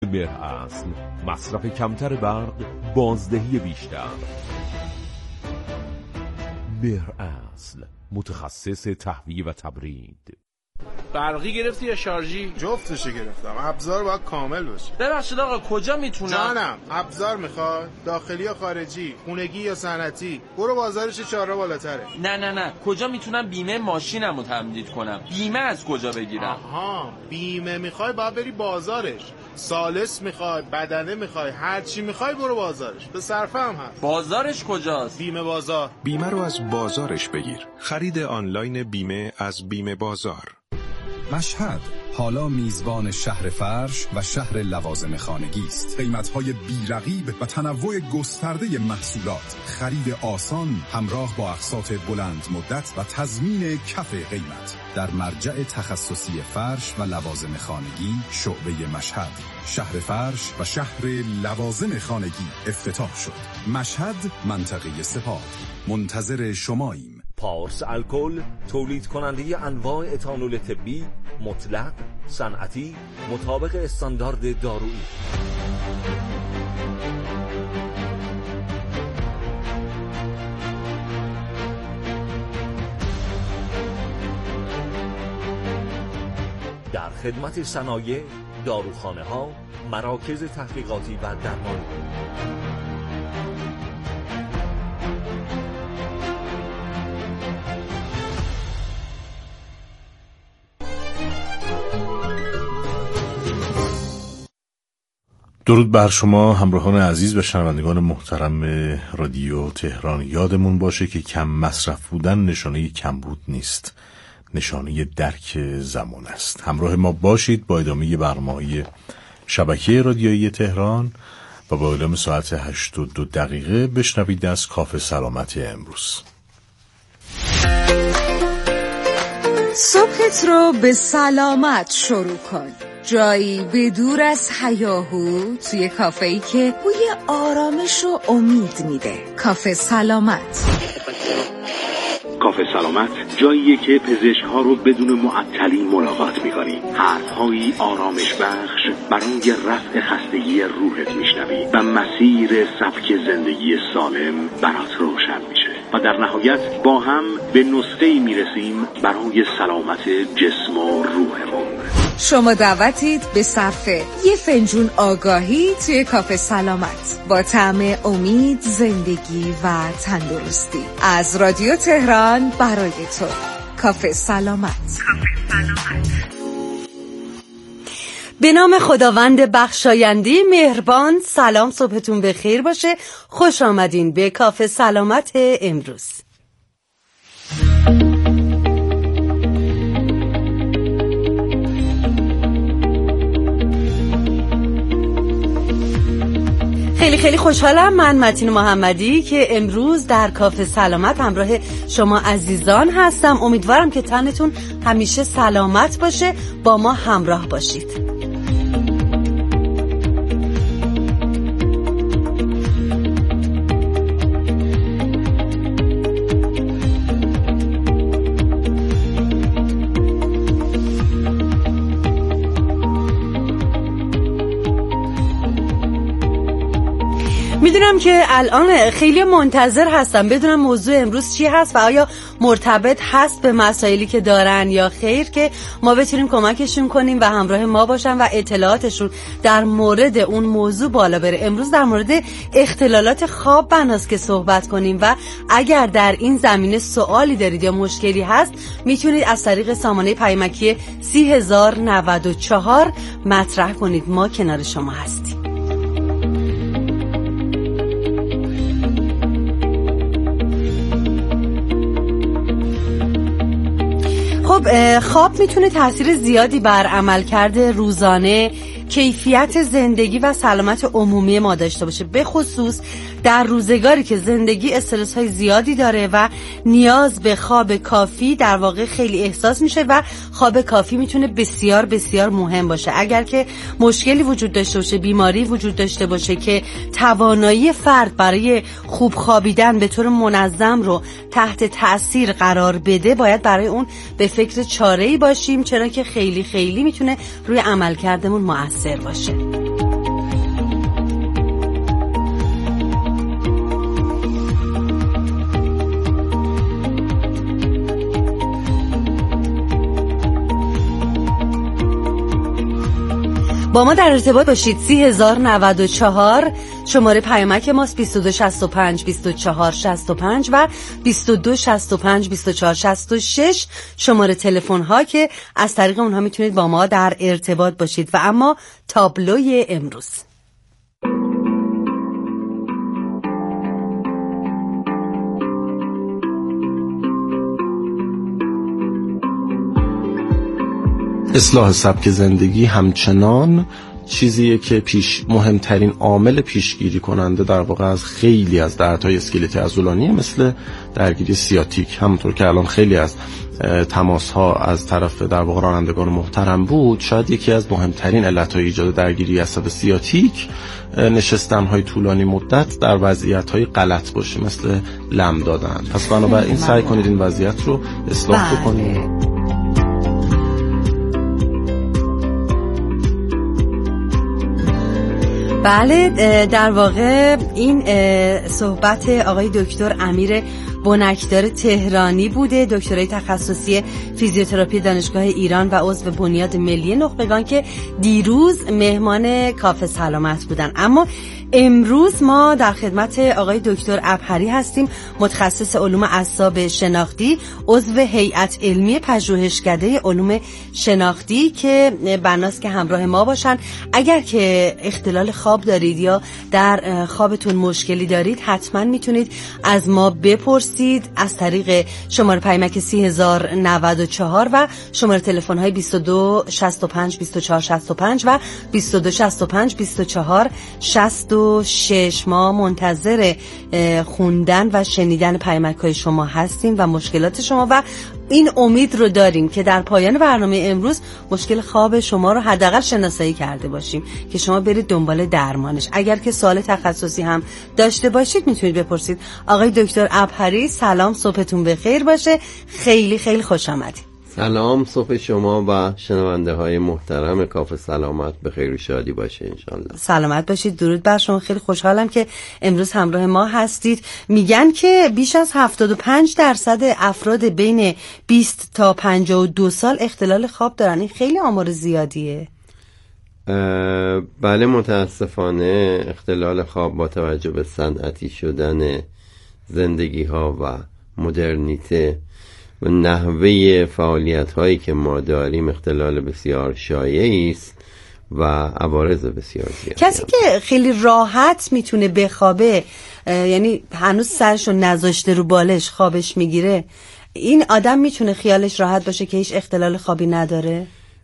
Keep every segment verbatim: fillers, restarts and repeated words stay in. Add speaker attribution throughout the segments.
Speaker 1: مهراصل، مصرف کمتر برق، بازدهی بیشتر. مهراصل، متخصص تهویه و تبرید.
Speaker 2: برقی گرفتی یا شارژی؟
Speaker 3: جفتشو گرفتم. ابزار باید کامل باشه.
Speaker 2: ببخشید آقا کجا میتونم؟
Speaker 3: جانم، ابزار میخواد؟ داخلی یا خارجی؟ خونگی یا صنعتی؟ برو بازارش چهارراه بالاتره.
Speaker 2: نه نه نه، کجا میتونم بیمه ماشینمو تمدید کنم؟ بیمه از کجا بگیرم؟
Speaker 3: آها، بیمه میخوای باید بری بازارش. سالس میخوای، بدنه میخوای، هر چی میخوای برو بازارش. به صرفه هم هست.
Speaker 2: بازارش کجاست؟
Speaker 3: بیمه بازار.
Speaker 4: بیمه رو از بازارش بگیر. خرید آنلاین بیمه از بیمه بازار.
Speaker 5: مشهد حالا میزبان شهر فرش و شهر لوازم خانگی است. قیمت‌های بی‌رقیب و تنوع گسترده محصولات، خرید آسان همراه با اقساط بلند مدت و تضمین کف قیمت در مرجع تخصصی فرش و لوازم خانگی شعبه مشهد. شهر فرش و شهر لوازم خانگی افتتاح شد. مشهد، منطقه سپاه. منتظر شماییم.
Speaker 6: پارس الکل، تولید کننده انواع اتانول طبی مطلق، صنعتی، مطابق استاندارد دارویی. در خدمت صنایع، داروخانه ها، مراکز تحقیقاتی و درمانی.
Speaker 7: درود بر شما همراهان عزیز و شنوندگان محترم رادیو تهران. یادمون باشه که کم مصرف بودن نشانه کمبود نیست، نشانه درک زمان است. همراه ما باشید با ادامه برنامه شبکه رادیویی تهران و با اعلام ساعت هشت و دو دقیقه بشنوید از کافه سلامت امروز.
Speaker 8: صبحت رو به سلامت شروع کن. جایی به دور از هیاهو، توی کافه‌ای که بوی آرامش و امید میده. کافه سلامت.
Speaker 9: کافه سلامت جاییه که پزشک‌ها رو بدون معطلی ملاقات می‌کنی. حرف‌هایی آرامش بخش برای رفع خستگی روحت میشنوی و مسیر سبک زندگی سالم برات روشن میشه. و در نهایت با هم به نسخه‌ای میرسیم برای سلامت جسم و روحمون.
Speaker 8: شما دعوتید به صرف یه فنجون آگاهی توی کافه سلامت با طعم امید، زندگی و تندرستی. از رادیو تهران برای تو. کافه سلامت. کافه سلامت.
Speaker 10: به نام خداوند بخشاینده مهربان. سلام، صبحتون بخیر باشه. خوش آمدین به کافه سلامت امروز. خیلی خیلی خوشحالم من متین محمدی که امروز در کافه سلامت همراه شما عزیزان هستم. امیدوارم که تنتون همیشه سلامت باشه. با ما همراه باشید. میدونم که الان خیلی منتظر هستم بدونم موضوع امروز چی هست و آیا مرتبط هست به مسائلی که دارن یا خیر، که ما بتونیم کمکشون کنیم و همراه ما باشن و اطلاعاتشون در مورد اون موضوع بالا بره. امروز در مورد اختلالات خواب بناست که صحبت کنیم و اگر در این زمینه سوالی دارید یا مشکلی هست میتونید از طریق سامانه پیامکی سی هزار و نود و چهار مطرح کنید. ما کنار شما هستیم. خب خواب میتونه تاثیر زیادی بر عملکرد روزانه، کیفیت زندگی و سلامت عمومی ما داشته باشه، به خصوص در روزگاری که زندگی استرس های زیادی داره و نیاز به خواب کافی در واقع خیلی احساس میشه و خواب کافی میتونه بسیار بسیار مهم باشه. اگر که مشکلی وجود داشته باشه، بیماری وجود داشته باشه که توانایی فرد برای خوب خوابیدن به طور منظم رو تحت تأثیر قرار بده، باید برای اون به فکر چاره‌ای باشیم، چرا که خیلی خیلی میتونه روی عملکردمون مؤثر باشه. با ما در ارتباط باشید. سی هزار و نود و چهار شماره پیامک ماست، بیست و دو شصت و پنج بیست و چهار شصت و پنج و بیست و دو شصت و پنج بیست و چهار شصت و شش شماره تلفن ها که از طریق اونها میتونید با ما در ارتباط باشید. و اما تابلوی امروز.
Speaker 11: اصلاح سبک زندگی همچنان چیزیه که پیش مهمترین عامل پیشگیری کننده در واقع از خیلی از دردهای اسکلتی عضلانی مثل درگیری سیاتیک، همونطور که الان خیلی از تماس ها از طرف در واقع رانندگان محترم بود، شاید یکی از مهمترین علتهای ایجاد درگیری عصب سیاتیک نشستن های طولانی مدت در وضعیت های غلط باشه، مثل لم دادن. پس بنابراین سعی کنید این وضعیت رو اصلاح بکنید.
Speaker 10: بله، در واقع این صحبت آقای دکتر امیر بنکدار تهرانی بوده، دکترای تخصصی فیزیوتراپی دانشگاه ایران و عضو بنیاد ملی نخبگان که دیروز مهمان کافه سلامت بودن. اما امروز ما در خدمت آقای دکتر ابهری هستیم، متخصص علوم اعصاب شناختی، عضو هیئت علمی پژوهشکده علوم شناختی که بناست که همراه ما باشن. اگر که اختلال خواب دارید یا در خوابتون مشکلی دارید، حتما میتونید از ما بپرسید از طریق شماره پیامک سی هزار و نود و چهار و شماره تلفن های بیست و دو شصت و پنج بیست و چهار شصت و پنج و بیست و دو شصت و پنج بیست و چهار شصت و شش. ما منتظر خوندن و شنیدن پیامک های شما هستیم و مشکلات شما، و این امید رو داریم که در پایان برنامه امروز مشکل خواب شما رو حداقل شناسایی کرده باشیم که شما برید دنبال درمانش. اگر که سوال تخصصی هم داشته باشید میتونید بپرسید. آقای دکتر ابهری سلام، صبحتون بخیر باشه، خیلی خیلی خوش آمدید.
Speaker 12: سلام، صبح شما و شنونده های محترم کافه سلامت به خیر و شادی باشه انشالله.
Speaker 10: سلامت باشید، درود بر شما. خیلی خوشحالم که امروز همراه ما هستید. میگن که بیش از هفتاد و پنج درصد افراد بین بیست تا پنجاه و دو سال اختلال خواب دارن. این خیلی آمار زیادیه.
Speaker 12: بله، متاسفانه اختلال خواب با توجه به صنعتی شدن زندگی ها و مدرنیته و نحوه فعالیت هایی که ما داریم اختلال بسیار شایعی است و عوارض بسیار زیادی.
Speaker 10: کسی که خیلی راحت میتونه بخوابه، یعنی هنوز سرشو نذاشته رو بالش خوابش میگیره، این آدم میتونه خیالش راحت باشه که هیچ اختلال خوابی نداره؟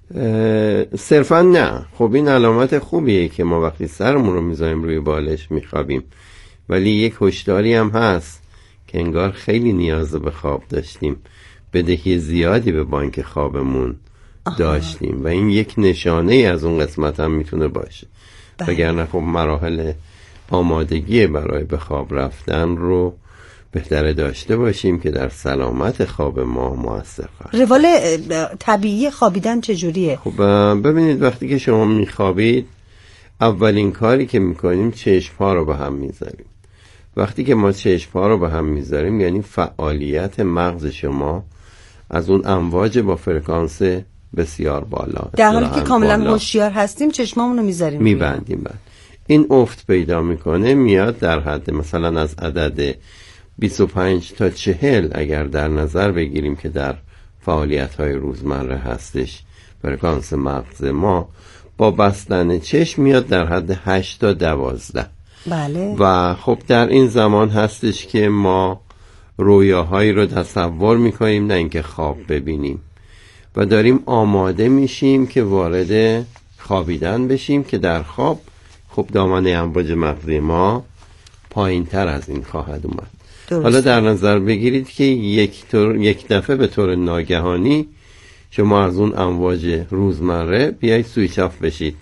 Speaker 12: صرفا نه. خب این علامت خوبیه که ما وقتی سرمون رو میذاریم روی بالش میخوابیم، ولی یک هشداری هم هست که انگار خیلی نیاز به خواب داشتیم، بدهی زیادی به بانک خوابمون داشتیم و این یک نشانه ای از اون قسمت هم میتونه باشه. وگرنه خب مراحل آمادگی برای به خواب رفتن رو بهتره داشته باشیم که در سلامت خواب ما مؤثر خواهد.
Speaker 10: روال طبیعی خوابیدن چجوریه؟
Speaker 12: خب ببینید، وقتی که شما میخوابید اولین کاری که میکنیم چشم‌ها رو به هم میذاریم. وقتی که ما چشم‌ها رو به هم میذاریم یعنی فعالیت مغز شما از اون امواج با فرکانس بسیار بالا،
Speaker 10: در حالی که کاملا هوشیار هستیم چشمامون رو میذاریم
Speaker 12: میبندیم. بعد این افت پیدا میکنه، میاد در حد مثلا از عدد بیست و پنج تا چهل اگر در نظر بگیریم که در فعالیت‌های روزمره هستش، فرکانس مغز ما با بستن چشم میاد در حد هشت تا دوازده.
Speaker 10: بله.
Speaker 12: و خب در این زمان هستش که ما رویاهایی رو تصور میکنیم، نه اینکه خواب ببینیم، و داریم آماده میشیم که وارد خوابیدن بشیم که در خواب خب دامنه امواج مغزی ما پایین تر از این خواهد اومد. درست. حالا در نظر بگیرید که یک, طور، یک دفعه به طور ناگهانی شما از اون امواج روزمره بیای سویچ آف بشید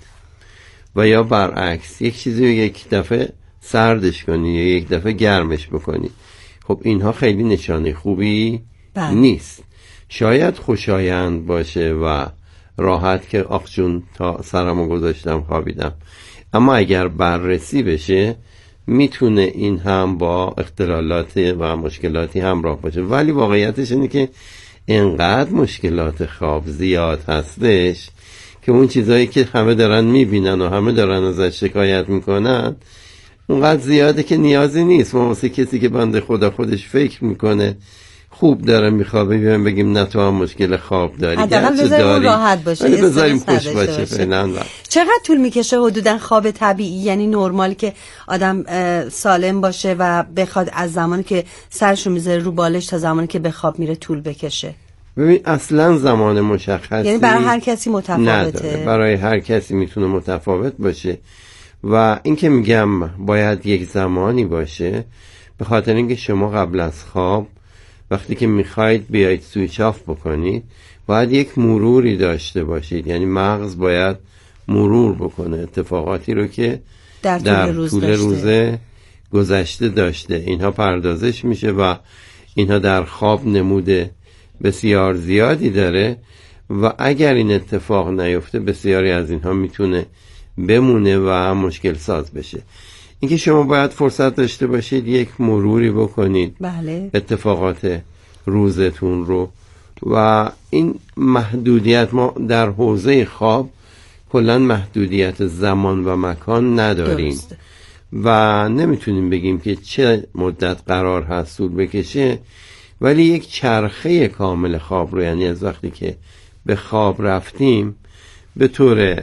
Speaker 12: و یا برعکس یک چیزی رو یک دفعه سردش کنی یا یک دفعه گرمش بکنی. خب اینها خیلی نشانه خوبی بله. نیست. شاید خوشایند باشه و راحت که آخ جون تا سرمو گذاشتم خوابیدم، اما اگر بررسی بشه میتونه این هم با اختلالات و مشکلاتی همراه باشه. ولی واقعیتش اینه که انقدر مشکلات خواب زیاد هستش که اون چیزایی که همه دارن میبینن و همه دارن ازش شکایت میکنن اونقدر زیاده که نیازی نیست. ما واسه کسی که بنده خدا خودش فکر میکنه خوب داره میخوابه بیایم بگیم نه تو هم مشکل خواب داری،
Speaker 10: حداقل بذاریم راحت باشه،
Speaker 12: ولی بذاریم خوش باشه فعلا.
Speaker 10: چقدر طول میکشه حدودا خواب طبیعی، یعنی نرمال که آدم سالم باشه و بخواد از زمانی که سرشو میذاره رو بالش تا زمانی که به خواب میره طول بکشه؟
Speaker 12: ببین اصلا زمان مشخصی
Speaker 10: یعنی برای هر کسی متفاوته؟
Speaker 12: نداره، برای هر کسی میتونه متفاوت باشه و این که میگم باید یک زمانی باشه به خاطر اینکه شما قبل از خواب وقتی که میخواید بیاید سویچ آف بکنید باید یک مروری داشته باشید، یعنی مغز باید مرور بکنه اتفاقاتی رو که
Speaker 10: در طول,
Speaker 12: در
Speaker 10: روز
Speaker 12: طول روزه گذشته داشته، اینها پردازش میشه و اینها در خواب نموده بسیار زیادی داره و اگر این اتفاق نیفته بسیاری از اینها میتونه بمونه و مشکل ساز بشه. اینکه شما باید فرصت داشته باشید یک مروری بکنید
Speaker 10: بله.
Speaker 12: اتفاقات روزتون رو و این محدودیت ما در حوزه خواب کلا محدودیت زمان و مکان نداریم درست. و نمیتونیم بگیم که چه مدت قرار هست طول بکشه، ولی یک چرخه کامل خواب رو، یعنی از وقتی که به خواب رفتیم به طور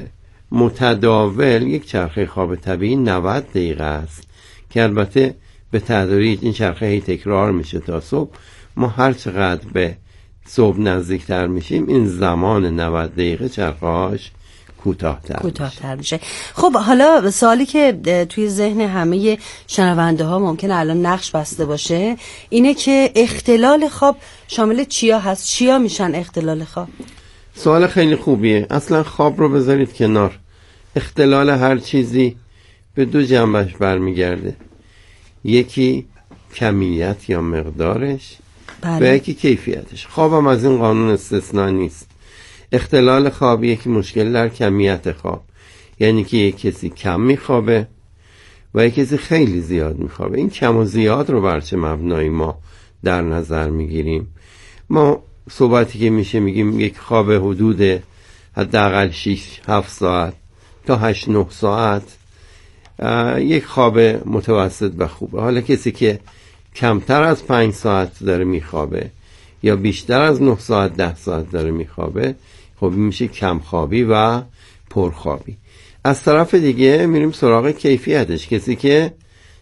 Speaker 12: متداول یک چرخه خواب طبیعی نود دقیقه است که البته به تدریج این چرخه هی تکرار میشه تا صبح. ما هر چقدر به صبح نزدیکتر میشیم این زمان نود دقیقه چرخه‌هاش کوتاه‌تر
Speaker 10: کوتاه‌تر میشه. خب حالا سوالی که توی ذهن همه شنونده ها ممکنه الان نقش بسته باشه اینه که اختلال خواب شامل چیا هست؟ چیا میشن اختلال خواب؟
Speaker 12: سوال خیلی خوبیه. اصلا خواب رو بذارید کنار. اختلال هر چیزی به دو جنبش برمیگرده، یکی کمیت یا مقدارش
Speaker 10: بله.
Speaker 12: و یکی کیفیتش. خوابم از این قانون استثنا نیست. اختلال خواب یکی مشکل در کمیت خواب، یعنی که یک کسی کم میخوابه و یک کسی خیلی زیاد میخوابه. این کم و زیاد رو بر چه مبنایی ما در نظر میگیریم؟ ما صحبتی که میشه میگیم یک خواب حدود حداقل شش هفت ساعت تا هشت نه ساعت یک خواب متوسط و خوبه. حالا کسی که کمتر از پنج ساعت داره میخوابه یا بیشتر از نه ساعت ده ساعت داره میخوابه خب میشه کم خوابی و پرخوابی. از طرف دیگه میریم سراغ کیفیتش. کسی که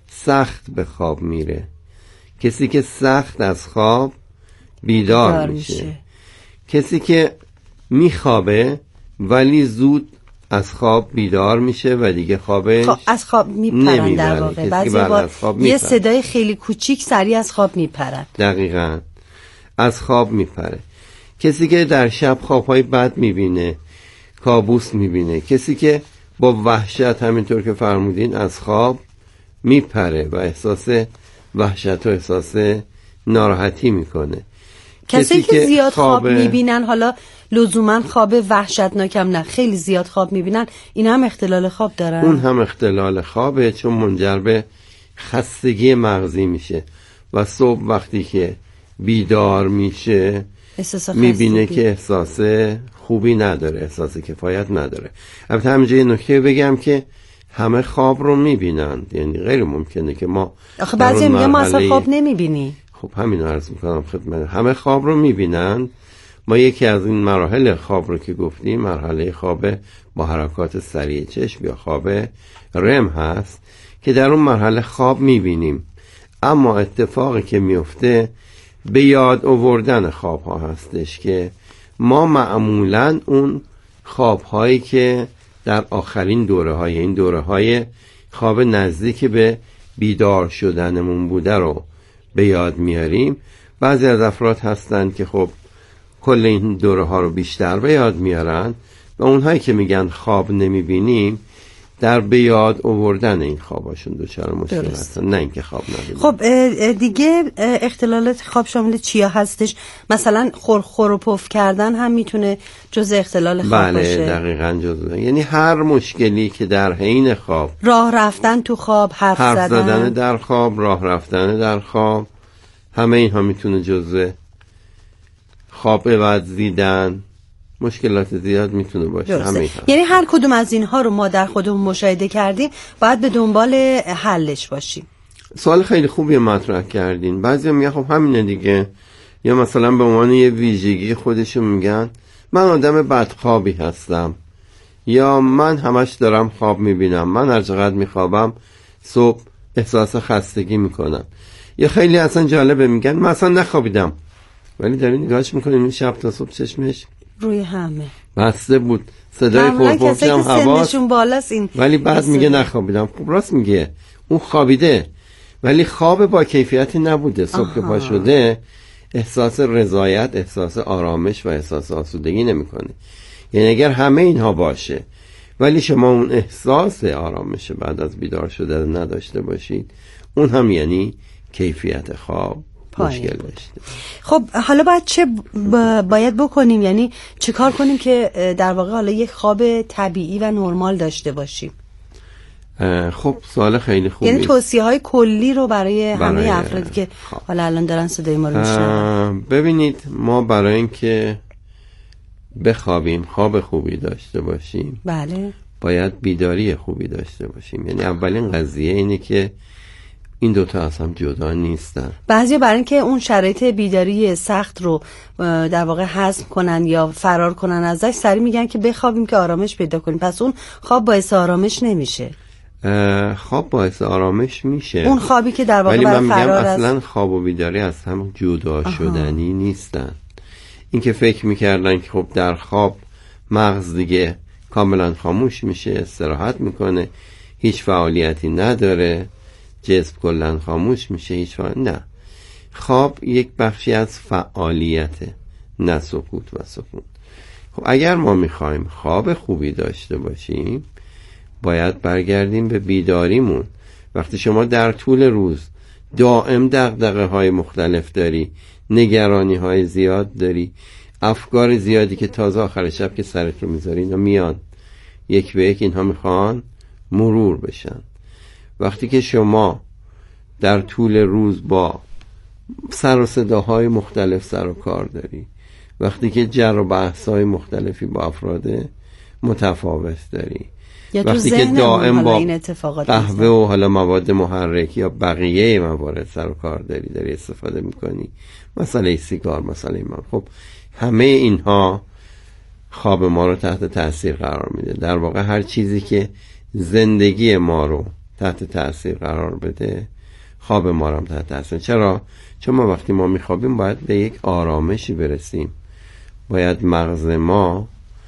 Speaker 12: سخت به خواب میره، کسی که سخت از خواب بیدار, بیدار میشه. میشه کسی که میخوابه ولی زود از خواب بیدار میشه و دیگه خوابش
Speaker 10: خب از خواب میپرن. در واقع بعضی بار یه صدای خیلی کوچیک سریع از خواب میپرن.
Speaker 12: دقیقاً از خواب میپره. کسی که در شب خوابهای بد میبینه، کابوس میبینه، کسی که با وحشت همینطور که فرمودین از خواب میپره و احساس وحشت و احساس ناراحتی میکنه.
Speaker 10: کسی که زیاد خواب میبینن، حالا لزوما خواب وحشتناکم نه، خیلی زیاد خواب میبینن، این هم اختلال خواب دارن.
Speaker 12: اون هم اختلال خوابه، چون منجر به خستگی مغزی میشه و صبح وقتی که بیدار میشه میبینه که احساس خوبی نداره، احساس کفایت نداره. البته همینجا یه نکته بگم که همه خواب رو میبینن، یعنی غیر ممکنه که ما
Speaker 10: آخه بعضی میگه ما اصلا خواب نمیبینی.
Speaker 12: خب همین عرض میکنم خدمت، همه خواب رو میبینن. ما یکی از این مراحل خواب رو که گفتیم مرحله خواب با حرکات سریع چشم یا خواب رم هست که در اون مرحله خواب میبینیم، اما اتفاقی که میفته به یاد آوردن خواب ها هستش که ما معمولا اون خواب هایی که در آخرین دوره های این دوره های خواب نزدیک به بیدار شدنمون بوده رو به یاد میاریم. بعضی از افراد هستن که خب کل این دوره ها رو بیشتر به یاد میارن و اونهایی که میگن خواب نمیبینیم در به یاد آوردن این خواباشون دچار مشکل هستن، نه اینکه خواب نبینن.
Speaker 10: خب دیگه اختلالات خواب شامل چیا هستش؟ مثلا خور خور و پف کردن هم میتونه جزء اختلال خواب
Speaker 12: بله
Speaker 10: باشه؟
Speaker 12: بله دقیقاً جزء، یعنی هر مشکلی که در حین خواب،
Speaker 10: راه رفتن تو خواب، حرف,
Speaker 12: حرف
Speaker 10: زدن.
Speaker 12: زدن در خواب، راه رفتن در خواب، همه اینها میتونه جزء خواب وزیدن، مشکلات زیاد میتونه باشه. همه
Speaker 10: یعنی هر کدوم از اینها رو ما در خودمون مشاهده کردیم، باید به دنبال حلش باشیم.
Speaker 12: سوال خیلی خوبی مطرح کردین. بعضیا میگن خب همینه دیگه، یا مثلا به عنوان یه ویژگی خودشون میگن من آدم بدخوابی هستم، یا من همش دارم خواب میبینم، من هر چقدر میخوابم صبح احساس خستگی میکنم. یا خیلی اصلا جالبه میگن من اصلا نخوابیدم، ولی داری نگاهش میکنیم این شب تا صبح چشمش
Speaker 10: روی همه
Speaker 12: بسته بود، صدای خورپوش هم حواس،
Speaker 10: این
Speaker 12: ولی بعد میگه نخوابیدم. خب راست میگه، اون خوابیده ولی خواب با کیفیتی نبوده. صبح که پا شده احساس رضایت، احساس آرامش و احساس آسودگی نمیکنه. یعنی اگر همه اینها باشه ولی شما اون احساس آرامش بعد از بیدار شده نداشته باشید، اون هم یعنی کیفیت خواب مشکل داشته.
Speaker 10: خب حالا باید چه باید بکنیم؟ یعنی چه کار کنیم که در واقع حالا یک خواب طبیعی و نرمال داشته باشیم؟
Speaker 12: خب سوال خیلی خوبی.
Speaker 10: یعنی توصیه های کلی رو برای, برای همه افرادی که حالا الان دارن صدای ما رو میشنون.
Speaker 12: ببینید، ما برای اینکه بخوابیم، خواب خوبی داشته باشیم،
Speaker 10: بله،
Speaker 12: باید بیداری خوبی داشته باشیم. یعنی اولین قضیه اینه که این دوتا از هم جدا نیستن.
Speaker 10: بعضیا برای اینکه اون شرایط بیداری سخت رو در واقع هضم کنن یا فرار کنن ازش، سری میگن که بخوابیم که آرامش پیدا کنیم. پس اون خواب باعث آرامش نمیشه.
Speaker 12: خواب باعث آرامش میشه،
Speaker 10: اون خوابی که در واقع
Speaker 12: ولی
Speaker 10: برای
Speaker 12: من
Speaker 10: فرار
Speaker 12: میگم
Speaker 10: از...
Speaker 12: اصلا خواب و بیداری از هم جدا شدنی نیستن. این که فکر میکردن که خب در خواب مغز دیگه کاملا خاموش میشه، استراحت میکنه، هیچ فعالیتی نداره، جسم کلا خاموش میشه، هیچ فعالیتی نه. خواب یک بخشی از فعالیته، نه سکوت و سکون. خب اگر ما میخوایم خواب خوبی داشته باشیم، باید برگردیم به بیداریمون. وقتی شما در طول روز دائم دغدغه های مختلف داری، نگرانی های زیاد داری، افکار زیادی که تازه آخر شب که سرت رو میذاری اینا میان یک به یک، اینها میخوان مرور بشن. وقتی که شما در طول روز با سر و صداهای مختلف سر و کار داری، وقتی که جر و بحث‌های مختلفی با افراد متفاوت داری، وقتی که دائم با قهوه و حالا مواد محرک یا بقیه موارد سر و کار داری داری استفاده میکنی، مسئله سیگار، مسئله من، خب همه اینها خواب ما رو تحت تاثیر قرار میده. در واقع هر چیزی که زندگی ما رو تحت تاثیر قرار بده، خواب ما رو هم تحت تاثیر. چرا؟ چون ما وقتی ما میخوابیم باید به یک آرامشی برسیم. باید مغز ما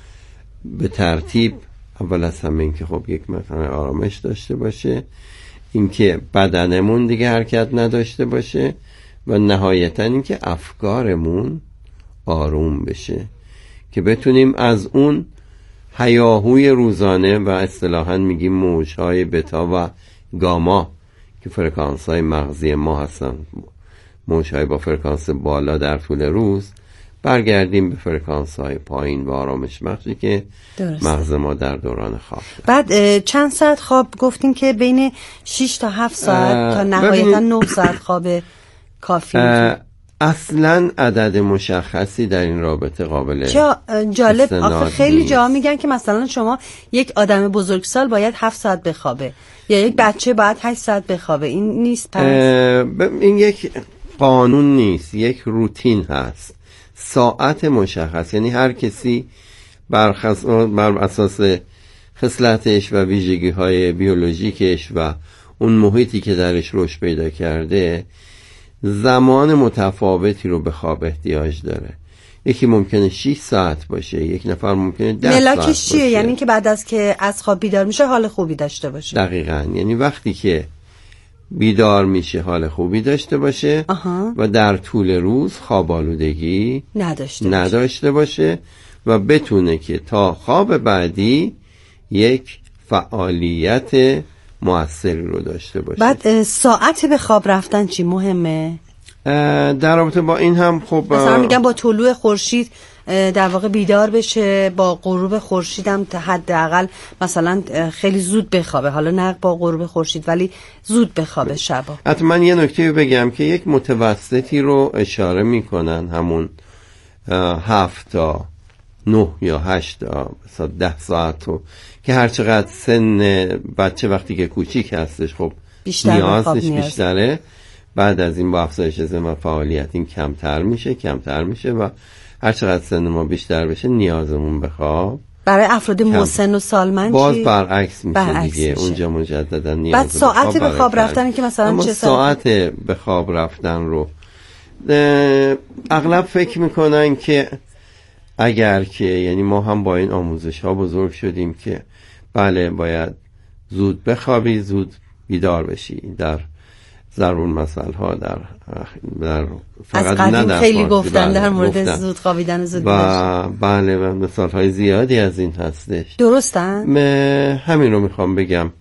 Speaker 12: به ترتیب اول از همه این که خب یک مثلا آرامش داشته باشه، اینکه بدنمون دیگه حرکت نداشته باشه، و نهایتا اینکه افکارمون آروم بشه که بتونیم از اون هیاهوی روزانه و اصطلاحاً میگیم موج‌های بتا و گاما که فرکانس‌های مغزی ما هستن، موج‌های با فرکانس بالا در طول روز، برگردیم به فرکانس‌های پایین و آرامش بخشی که درست. مغز ما در دوران خواب
Speaker 10: داره. بعد چند ساعت خواب گفتیم که بین شش تا هفت ساعت تا نهایتا نه ساعت خواب کافی میتونه؟
Speaker 12: اصلا عدد مشخصی در این رابطه قابل
Speaker 10: جا جالب آخه خیلی جا میگن که مثلا شما یک آدم بزرگسال باید هفت ساعت بخوابه یا یک بچه باید هشت ساعت بخوابه. این نیست پس؟
Speaker 12: این یک قانون نیست، یک روتین هست، ساعت مشخص. یعنی هر کسی بر, خص... بر اساس خصلتش و ویژگی های بیولوژیکش و اون محیطی که درش رشد پیدا کرده زمان متفاوتی رو به خواب احتیاج داره. یکی ممکنه شش ساعت باشه، یک نفر ممکنه ده ساعت باشه.
Speaker 10: ملاکش چیه؟ یعنی که بعد از که از خواب بیدار میشه حال خوبی داشته باشه.
Speaker 12: دقیقاً، یعنی وقتی که بیدار میشه حال خوبی داشته باشه آها. و در طول روز خواب آلودگی
Speaker 10: نداشته,
Speaker 12: نداشته باشه. باشه و بتونه که تا خواب بعدی یک فعالیت موثری رو داشته باشه.
Speaker 10: بعد ساعت به خواب رفتن چی مهمه؟
Speaker 12: در رابطه با این هم خب
Speaker 10: مثلا میگن با طلوع خورشید در واقع بیدار بشه، با غروب خورشید هم حداقل مثلا خیلی زود بخوابه، حالا نه با غروب خورشید ولی زود بخوابه شبا.
Speaker 12: حتما یه نکته بگم که یک متوسطی رو اشاره میکنن، همون هفت تا نه یا هشت تا ده ساعت رو که هر چقدر سن بچه وقتی که کوچیک هستش خب
Speaker 10: بیشتر
Speaker 12: نیازش بیشتره، بعد از این با افزایش سن و فعالیت این کمتر میشه کمتر میشه و هر چقدر سن ما بیشتر بشه نیازمون به خواب
Speaker 10: برای افراد مسن و سالمند
Speaker 12: باز
Speaker 10: چی؟
Speaker 12: برعکس میشه
Speaker 10: برعکس
Speaker 12: دیگه
Speaker 10: میشه.
Speaker 12: اونجا مجددا نیاز
Speaker 10: بعد ساعت به خواب رفتن که مثلا چه
Speaker 12: ساعت به خواب رفتن رو اغلب فکر میکنن که اگر که یعنی ما هم با این آموزش ها بزرگ شدیم که بله باید زود بخوابی زود بیدار بشی، در ضرور مثل ها در در
Speaker 10: فقط نه در خیلی گفتن در مورد گفتن. زود خوابیدن و زود بیدار
Speaker 12: و بله و مثال های زیادی از این هستش.
Speaker 10: درستن؟
Speaker 12: همین رو میخوام بگم،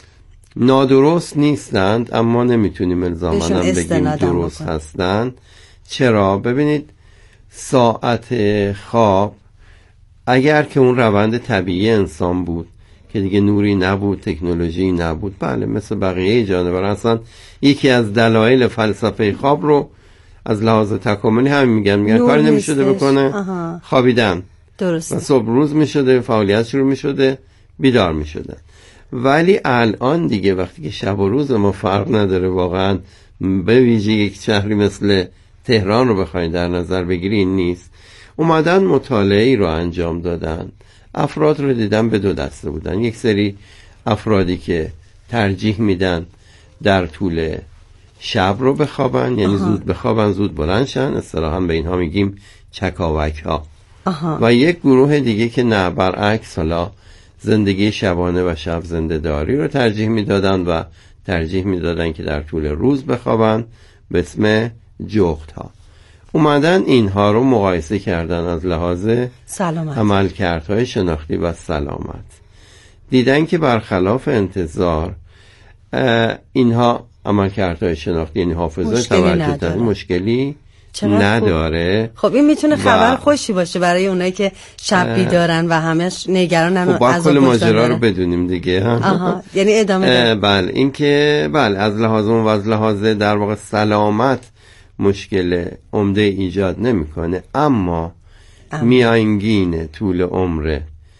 Speaker 12: نادرست نیستند اما نمیتونیم الزاماً بگیم درست بکن. هستند. چرا؟ ببینید ساعت خواب اگر که اون روند طبیعی انسان بود که دیگه نوری نبود تکنولوژی نبود، بله مثل بقیه جانور اصلا یکی از دلایل فلسفه خواب رو از لحاظ تکاملی همین میگن میگن کاری نمیشده بکنه آها. خوابیدن
Speaker 10: درسته.
Speaker 12: و صبح روز میشده فعالیت شروع میشده بیدار میشده. ولی الان دیگه وقتی که شب و روز ما فرق نداره واقعا، به ویژه یک شهری مثل تهران رو بخواید در نظر بگیری این نیست، اومدن مطالعه‌ای رو انجام دادن، افراد رو دیدن به دو دسته بودن، یک سری افرادی که ترجیح میدن در طول شب رو بخوابن یعنی آها. زود بخوابن زود بلند شن، اصطلاحاً به اینها میگیم چکاوک ها آها. و یک گروه دیگه که نه برعکس حالا زندگی شبانه و شب زنده داری رو ترجیح میدادن و ترجیح میدادن که در طول روز بخوابن به اسم جغد ها. اومدن اینها رو مقایسه کردن از لحاظ
Speaker 10: سلامت
Speaker 12: عملکردهای شناختی و سلامت، دیدن که برخلاف انتظار اینها عملکردهای شناختی یعنی حافظه توجه مشکلی نداره.
Speaker 10: خب این میتونه خبر خوشی باشه برای اونایی که شب بیدارن و همش نگرانن
Speaker 12: خب و از کل ماجرا رو بدونیم دیگه.
Speaker 10: آها یعنی ادامه
Speaker 12: بله این که بله از لحاظ اون و از لحاظ در واقع سلامت مشکل عمده ایجاد نمیکنه، اما میانگین طول عمر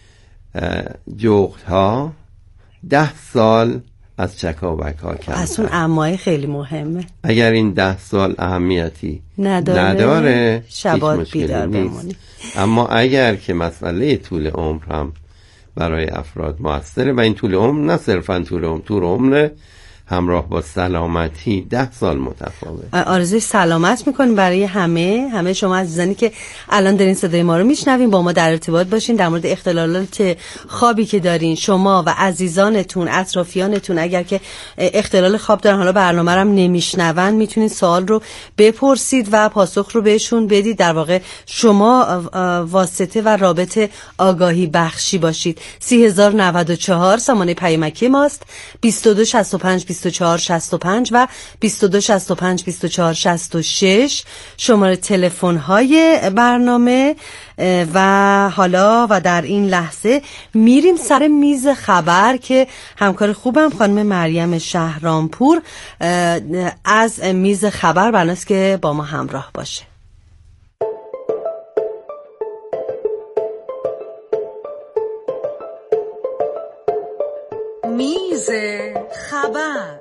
Speaker 12: جغدها ده سال از چکاوک ها کمتر.
Speaker 10: از اون امای خیلی مهمه.
Speaker 12: اگر این ده سال اهمیتی
Speaker 10: نداره,
Speaker 12: نداره
Speaker 10: شبات بیدار بمونی.
Speaker 12: اما اگر که مسئله طول عمر هم برای افراد موثره و این طول عمر نه صرفا طول عمر، طول عمر همراه با سلامتی ده سال متفاوت.
Speaker 10: آرزوی سلامت میکنیم برای همه همه شما عزیزانی که الان دارین صدای ما رو میشنوین، با ما در ارتباط باشین در مورد اختلالات خوابی که دارین شما و عزیزانتون اطرافیانتون. اگر که اختلال خواب دارن حالا برنامه رو هم نمیشنون میتونید سوال رو بپرسید و پاسخ رو بهشون بدید. در واقع شما واسطه و رابط آگاهی بخشی باشید. سی هزار و نود و چهار سامانه پیامکی ماست، بیست و دو شصت و پنج بیست و چهار شصت و پنج و بیست و دو شصت و پنج بیست و چهار شصت و شش شماره تلفن های برنامه. و حالا و در این لحظه میریم سر میز خبر که همکار خوبم خانم مریم شهرامپور از میز خبر برناست که با ما همراه باشه.
Speaker 8: میز خبر.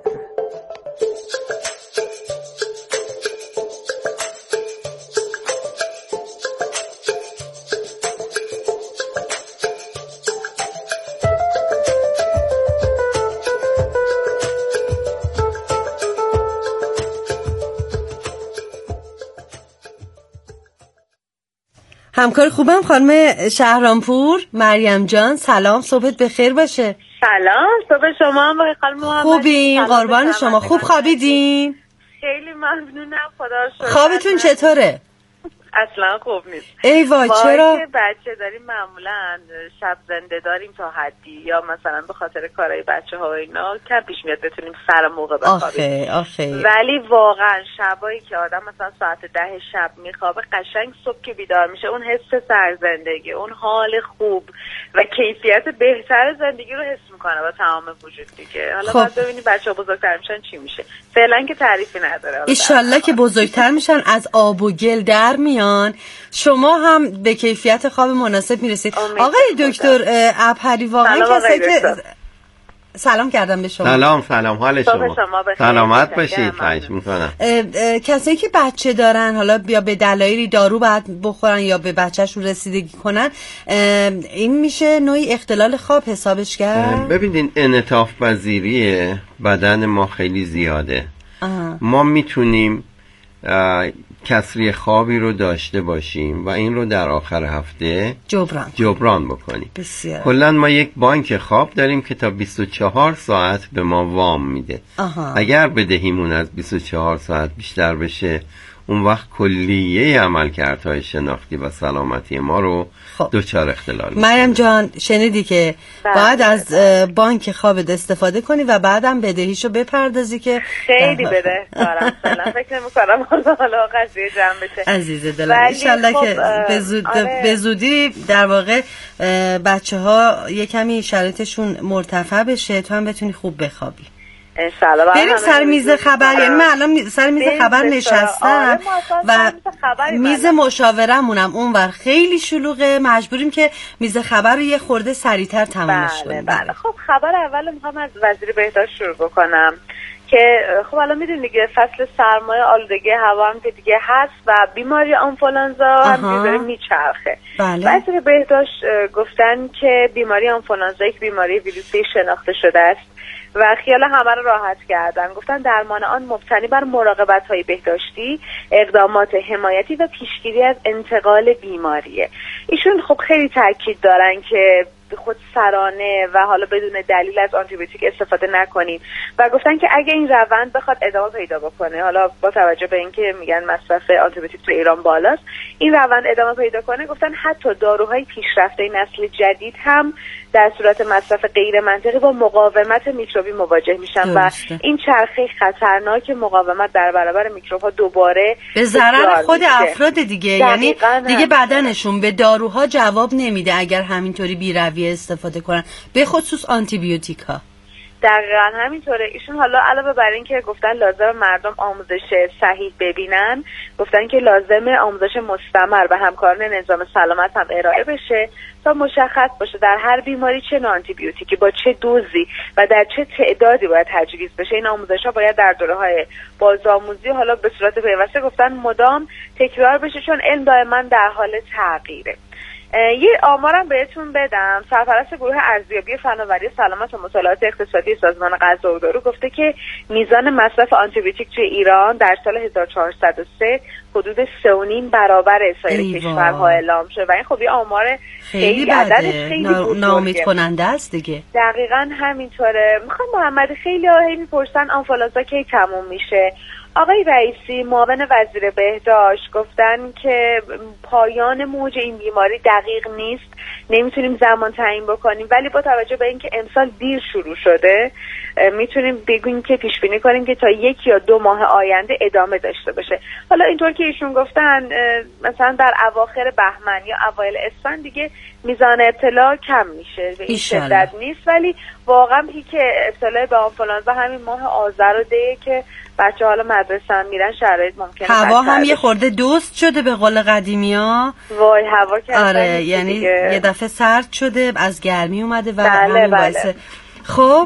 Speaker 10: همکار خوبم خانم شهرامپور. مریم جان سلام، صبحت بخیر باشه.
Speaker 13: سلام، صبح شما هم بخیر خانم محمد.
Speaker 10: خوبین؟ قربان شما. خوب خوابیدین؟
Speaker 13: خیلی ممنونم، خدا شکر.
Speaker 10: خوابتون چطوره؟
Speaker 13: اصلا خوب نیست.
Speaker 10: ای وای چرا؟
Speaker 13: که بچه داریم معمولا شب زنده داریم تا حدی، یا مثلا به خاطر کارهای بچه ها و اینا کم پیش میاد بتونیم سر موقع بخوابیم.
Speaker 10: آخه آخه
Speaker 13: ولی واقعا شبایی که آدم مثلا ساعت ده شب میخوابه قشنگ صبح که بیدار میشه اون حس سرزندگی، اون حال خوب و کیفیت بهتر زندگی رو حس میکنه با تمام وجود دیگه. حالا بعد ببینیم بچه‌ها بزرگتر میشن چی میشه. فعلا که تعریفی نداره.
Speaker 10: ان شاءالله که بزرگتر میشن از آب و گل در میان میان شما هم به کیفیت خواب مناسب میرسید. آقای دکتر ابهری واقعا کسی که سلام کردم به شما.
Speaker 12: سلام سلام حال شما, شما سلامت باشید. خواهش میکنم.
Speaker 10: کسایی که بچه دارن حالا یا به دلایلی دارو باید بخورن یا به بچهشون رسیدگی کنن، این میشه نوعی اختلال خواب حسابش کرد؟
Speaker 12: ببینید انعطاف پذیری بدن ما خیلی زیاده. آه. ما میتونیم کسری خوابی رو داشته باشیم و این رو در آخر هفته
Speaker 10: جبران
Speaker 12: جبران بکنیم.
Speaker 10: بسیار.
Speaker 12: کلا ما یک بانک خواب داریم که تا بیست و چهار ساعت به ما وام میده. آها. اگر بدهیمون از بیست و چهار ساعت بیشتر بشه، اون وقت کلیه عملکردهای شناختی و سلامتی ما رو خب. دوچار اختلال میشه.
Speaker 10: مریم جان شنیدی که باید از بانک خوابت استفاده کنی و بعدم بدهیشو بپردازی که
Speaker 13: خیلی بده کارم فعلا فکر نمی‌کنم حالا قضیه جمع بشه.
Speaker 10: عزیز دلم ان شاءالله خب که به زود آره. به زودی در واقع بچه‌ها یه کمی شرایطشون مرتفع بشه تو هم بتونی خوب بخوابی.
Speaker 13: انشالله.
Speaker 10: بریم سر میز خبر، یعنی من الان سر میز خبر نشستم و میز مشاورمونم اونور خیلی شلوغه، مجبوریم که میز خبر رو یه خورده سریعتر تمامش کنیم.
Speaker 13: بله بله. خب خبر اول میخوام از وزیر بهداشت شروع بکنم که خب الان میدونید دیگه فصل سرمایه آلودگی هوا هم که دیگه هست و بیماری آنفولانزا هم داره میچرخه.
Speaker 10: بله.
Speaker 13: وزیر بهداشت گفتن که بیماری آنفولانزا یک بیماری ویروسی شناخته شده است و خیال همه رو راحت کردن. گفتن درمان آن مبتنی بر مراقبت‌های بهداشتی، اقدامات حمایتی و پیشگیری از انتقال بیماریه. ایشون خب خیلی تاکید دارن که خود سرانه و حالا بدون دلیل از آنتیبیوتیک استفاده نکنیم و گفتن که اگه این روند بخواد ادامه پیدا بکنه، حالا با توجه به اینکه میگن مصرف آنتیبیوتیک تو ایران بالاست، این روند ادامه پیدا کنه، گفتن حتی داروهای پیشرفته نسل جدید هم در صورت مصرف غیر منطقی با مقاومت میکروبی مواجه میشن و این چرخه خطرناک مقاومت در برابر میکروب‌ها دوباره
Speaker 10: به ضرر خود افراد دیگه، یعنی دیگه بدنشون به داروها جواب نمیده اگر همینطوری بی‌رویه استفاده کنن، به خصوص آنتی بیوتیک ها.
Speaker 13: دقیقاً همینطوره. ایشون حالا علاوه بر این که گفتن لازم مردم آموزش صحیح ببینن، گفتن که لازم آموزش مستمر به همکاران نظام سلامت هم ارائه بشه تا مشخص باشه در هر بیماری چه نوع آنتی بیوتیکی با چه دوزی و در چه تعدادی باید تجویز بشه. این آموزش‌ها باید در دوره‌های بازآموزی حالا به صورت پیوسته گفتن مدام تکرار بشه، چون علم دائما در حال تغییره. یه آمارم بهتون بدم. سرپرست گروه ارزیابی فناوری سلامت و مطالعات اقتصادی سازمان غذا و دارو گفته که میزان مصرف آنتیبیوتیک توی ایران در سال هزار و چهارصد و سه حدود سه و نیم برابر سایر کشورها اعلام شد و این خب یه آمار
Speaker 10: خیلی بده، خیلی ناامید کننده است دیگه.
Speaker 13: دقیقاً همینطوره. میخوام محمد خیلی ها هی میپرسن آنفولانزا کی تموم میشه. آقای رئیسی معاون وزیر بهداشت گفتن که پایان موج این بیماری دقیق نیست، نمیتونیم زمان تعیین بکنیم، ولی با توجه به اینکه امسال دیر شروع شده میتونیم بگیم که پیش بینی کنیم که تا یک یا دو ماه آینده ادامه داشته باشه. حالا اینطور که ایشون گفتن مثلا در اواخر بهمن یا اوایل اسفند دیگه میزان ابتلا کم میشه، به این شدت نیست، ولی واقعا پیک ابتلا به آنفولانزا همین ماه آذر و دیه که بچه حالا مدرسه هم میرن، شرایط ممکنه
Speaker 10: هوا هم یه خورده دوست شده به قول قدیمی ها.
Speaker 13: وای هوا که
Speaker 10: آره یعنی دیگه. یه دفعه سرد شده، از گرمی اومده و
Speaker 13: بله بله.
Speaker 10: خب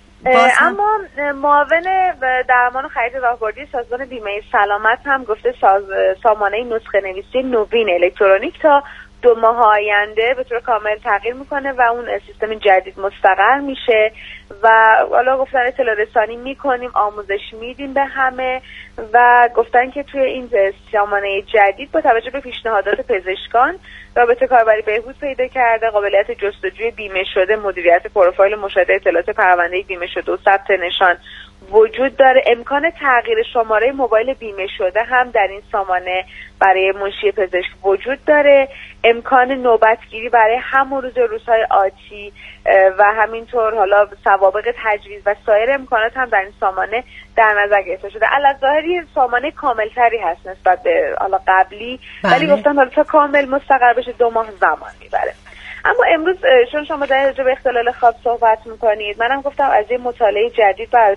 Speaker 13: اما معاون درمان و خرید راهبردی سازمان بیمه سلامت هم گفته ساز... سامانه نسخه نویسی نوین الکترونیک تا دو ماه آینده به طور کامل تغییر میکنه و اون سیستم جدید مستقر میشه و حالا گفتن اطلاع رسانی میکنیم، آموزش میدیم به همه و گفتن که توی این سامانه جدید با توجه به پیشنهادات پزشکان رابطه کاربری بهبود پیدا کرده، قابلیت جستجوی بیمه شده، مدیریت پروفایل مشاهده اطلاعات پرونده بیمه شده و ثبت نشان وجود داره. امکان تغییر شماره موبایل بیمه شده هم در این سامانه برای منشی پزشک وجود داره. امکان نوبتگیری برای همون روز و روزهای آتی و همینطور حالا سوابق تجویز و سایر امکانات هم در این سامانه در نظر گرفته شده. علاوه سامانه کاملتری هست نسبت به حالا قبلی، ولی گفتن حالا تا کامل مستقر بشه دو ماه زمان میبره. اما امروز چون شما در راجع به اختلال خواب صحبت میکنید، منم گفتم از یه مطالعه جدید برای